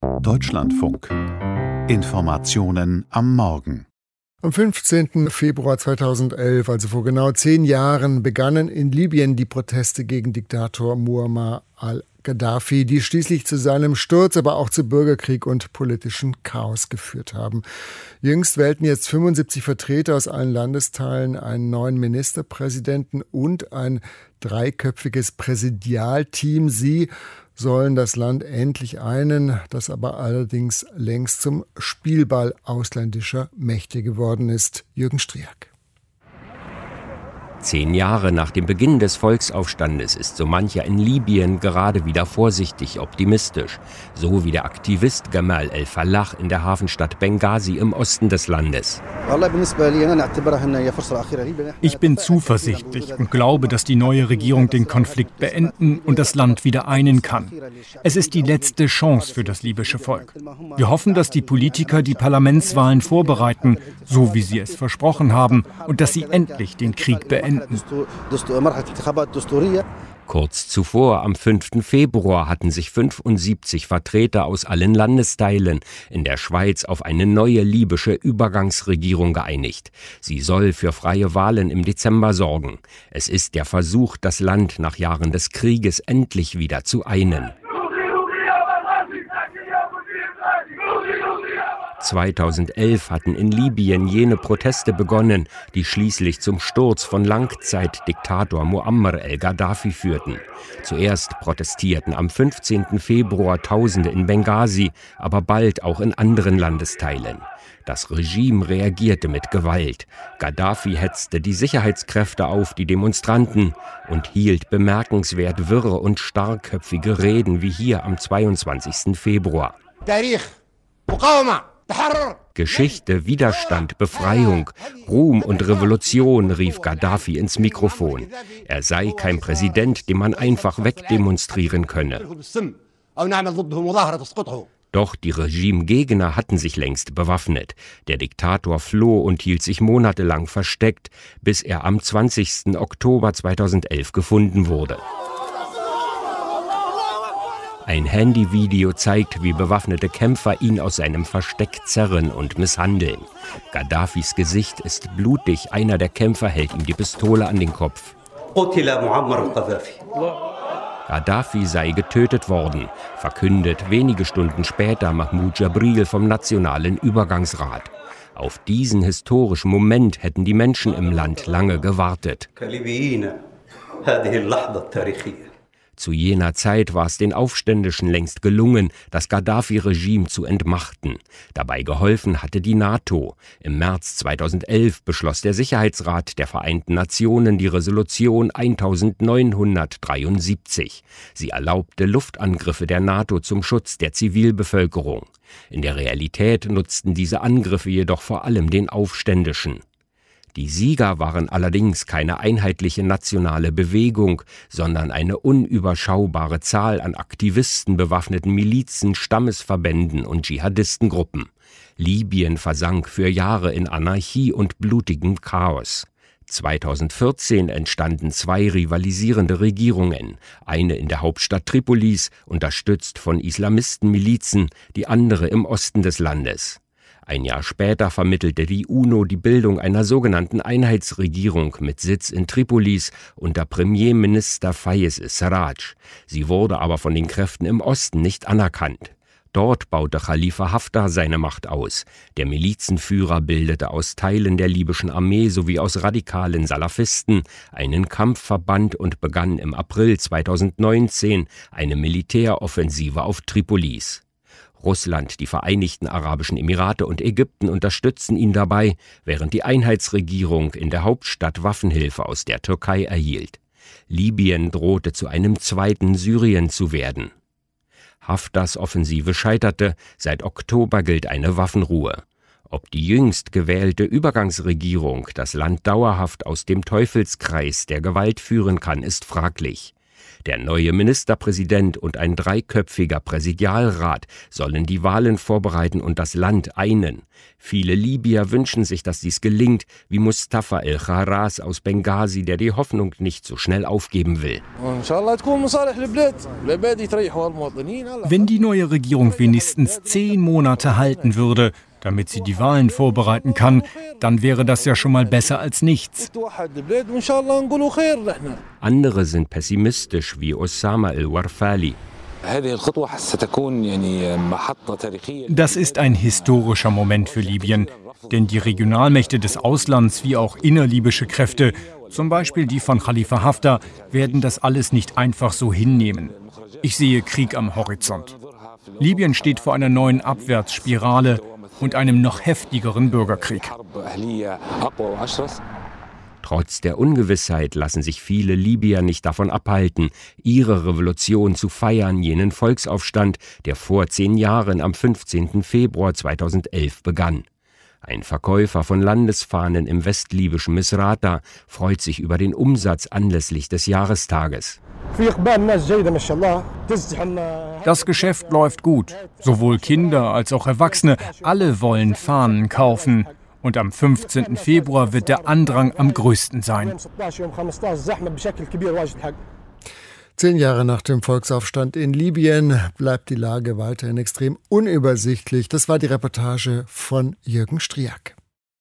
Deutschlandfunk. Informationen am Morgen. Am 15. Februar 2011, also vor genau 10 Jahren, begannen in Libyen die Proteste gegen Diktator Muammar al-Gaddafi, die schließlich zu seinem Sturz, aber auch zu Bürgerkrieg und politischem Chaos geführt haben. Jüngst wählten jetzt 75 Vertreter aus allen Landesteilen einen neuen Ministerpräsidenten und ein 3-köpfiges Präsidialteam. Sie sollen das Land endlich einen, das aber allerdings längst zum Spielball ausländischer Mächte geworden ist. Jürgen Striak. 10 Jahre nach dem Beginn des Volksaufstandes ist so mancher in Libyen gerade wieder vorsichtig optimistisch, so wie der Aktivist Gamal El-Fallah in der Hafenstadt Benghazi im Osten des Landes. Ich bin zuversichtlich und glaube, dass die neue Regierung den Konflikt beenden und das Land wieder einen kann. Es ist die letzte Chance für das libysche Volk. Wir hoffen, dass die Politiker die Parlamentswahlen vorbereiten, so wie sie es versprochen haben, und dass sie endlich den Krieg beenden. Kurz zuvor, am 5. Februar, hatten sich 75 Vertreter aus allen Landesteilen in der Schweiz auf eine neue libysche Übergangsregierung geeinigt. Sie soll für freie Wahlen im Dezember sorgen. Es ist der Versuch, das Land nach Jahren des Krieges endlich wieder zu einen. 2011 hatten in Libyen jene Proteste begonnen, die schließlich zum Sturz von Langzeitdiktator Muammar el-Gaddafi führten. Zuerst protestierten am 15. Februar Tausende in Benghazi, aber bald auch in anderen Landesteilen. Das Regime reagierte mit Gewalt. Gaddafi hetzte die Sicherheitskräfte auf die Demonstranten und hielt bemerkenswert wirre und starkköpfige Reden wie hier am 22. Februar. Geschichte, Widerstand, Befreiung, Ruhm und Revolution, rief Gaddafi ins Mikrofon. Er sei kein Präsident, den man einfach wegdemonstrieren könne. Doch die Regimegegner hatten sich längst bewaffnet. Der Diktator floh und hielt sich monatelang versteckt, bis er am 20. Oktober 2011 gefunden wurde. Ein Handyvideo zeigt, wie bewaffnete Kämpfer ihn aus seinem Versteck zerren und misshandeln. Gaddafis Gesicht ist blutig, einer der Kämpfer hält ihm die Pistole an den Kopf. Gaddafi sei getötet worden, verkündet wenige Stunden später Mahmoud Jabril vom Nationalen Übergangsrat. Auf diesen historischen Moment hätten die Menschen im Land lange gewartet. Zu jener Zeit war es den Aufständischen längst gelungen, das Gaddafi-Regime zu entmachten. Dabei geholfen hatte die NATO. Im März 2011 beschloss der Sicherheitsrat der Vereinten Nationen die Resolution 1973. Sie erlaubte Luftangriffe der NATO zum Schutz der Zivilbevölkerung. In der Realität nutzten diese Angriffe jedoch vor allem den Aufständischen. Die Sieger waren allerdings keine einheitliche nationale Bewegung, sondern eine unüberschaubare Zahl an Aktivisten, bewaffneten Milizen, Stammesverbänden und Dschihadistengruppen. Libyen versank für Jahre in Anarchie und blutigem Chaos. 2014 entstanden 2 rivalisierende Regierungen, eine in der Hauptstadt Tripolis, unterstützt von Islamistenmilizen, die andere im Osten des Landes. Ein Jahr später vermittelte die UNO die Bildung einer sogenannten Einheitsregierung mit Sitz in Tripolis unter Premierminister Fayez Sarraj. Sie wurde aber von den Kräften im Osten nicht anerkannt. Dort baute Khalifa Haftar seine Macht aus. Der Milizenführer bildete aus Teilen der libyschen Armee sowie aus radikalen Salafisten einen Kampfverband und begann im April 2019 eine Militäroffensive auf Tripolis. Russland, die Vereinigten Arabischen Emirate und Ägypten unterstützen ihn dabei, während die Einheitsregierung in der Hauptstadt Waffenhilfe aus der Türkei erhielt. Libyen drohte zu einem zweiten Syrien zu werden. Haftars Offensive scheiterte, seit Oktober gilt eine Waffenruhe. Ob die jüngst gewählte Übergangsregierung das Land dauerhaft aus dem Teufelskreis der Gewalt führen kann, ist fraglich. Der neue Ministerpräsident und ein dreiköpfiger Präsidialrat sollen die Wahlen vorbereiten und das Land einen. Viele Libyer wünschen sich, dass dies gelingt, wie Mustafa El-Kharas aus Benghazi, der die Hoffnung nicht so schnell aufgeben will. Wenn die neue Regierung wenigstens 10 Monate halten würde, damit sie die Wahlen vorbereiten kann, dann wäre das ja schon mal besser als nichts. Andere sind pessimistisch, wie Osama El-Warfali. Das ist ein historischer Moment für Libyen, denn die Regionalmächte des Auslands wie auch innerlibysche Kräfte, zum Beispiel die von Khalifa Haftar, werden das alles nicht einfach so hinnehmen. Ich sehe Krieg am Horizont. Libyen steht vor einer neuen Abwärtsspirale und einem noch heftigeren Bürgerkrieg. Trotz der Ungewissheit lassen sich viele Libyer nicht davon abhalten, ihre Revolution zu feiern, jenen Volksaufstand, der vor 10 Jahren am 15. Februar 2011 begann. Ein Verkäufer von Landesfahnen im westlibyschen Misrata freut sich über den Umsatz anlässlich des Jahrestages. Das Geschäft läuft gut. Sowohl Kinder als auch Erwachsene, alle wollen Fahnen kaufen. Und am 15. Februar wird der Andrang am größten sein. 10 Jahre nach dem Volksaufstand in Libyen bleibt die Lage weiterhin extrem unübersichtlich. Das war die Reportage von Jürgen Striak.